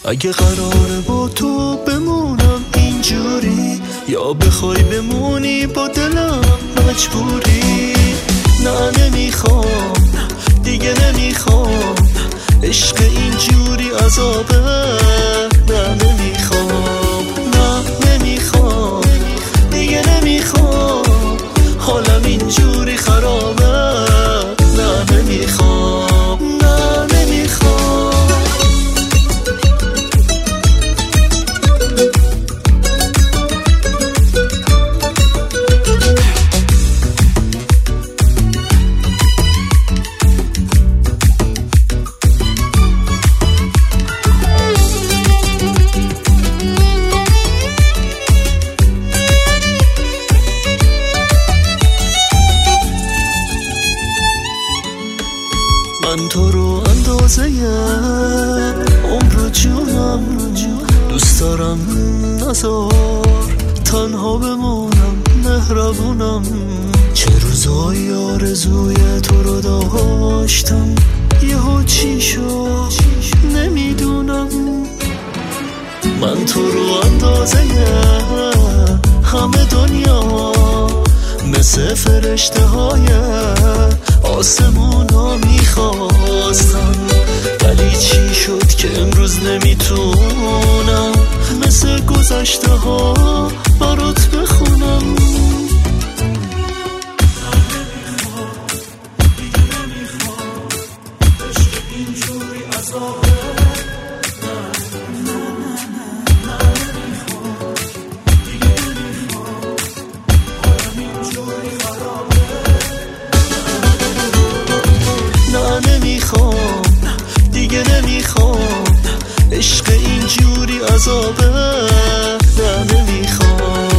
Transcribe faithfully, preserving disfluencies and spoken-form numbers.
اگه قراره با تو بمونم اینجوری، یا بخوای بمونی با دلم مجبوری. نه نمیخوام دیگه، نمیخوام عشق اینجوری عذابه. نه نمیخوام، نه نمیخوام دیگه، نمیخوام حالم اینجوری خرابه. نه نمیخوام، نه نمیخوام. من تو رو اندازه عمر و جونم دوست دارم، نذار تنها بمونم، مهربونم. چه روزایی آرزوی تو رو داشتم، یهو چی شد نمیدونم. من تو رو اندازه همه دنیا مثل فرشته های آسمونا میخواستم، ولی چی شد که امروز نمیتونم مثل گذشته ها برات بخونم. نمیخوام دیگه، نمیخوام عشق اینجوری عذابه. نه نمیخوام.